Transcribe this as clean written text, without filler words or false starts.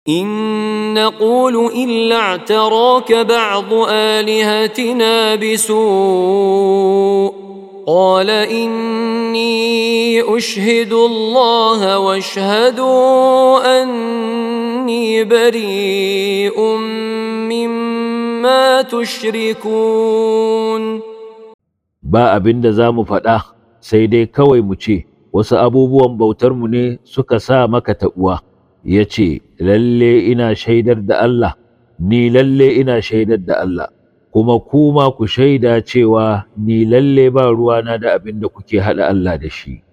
إن نقول إلا اعتراك بعض آلهتنا بسوء قال إني أشهد الله واشهدوا أني بريء مما تشركون. Ba abin da za mu faɗa sai dai kawai mu ce, wasu abubuwan bautarmu ne suka sa maka taɓuwa. Ya ce, lalle ina shaidar da Allah, ni lalle ina shaidar da Allah, kuma kuma ku shaida cewa ni lalle ba ruwana da abin da kuke haɗa Allah da shi.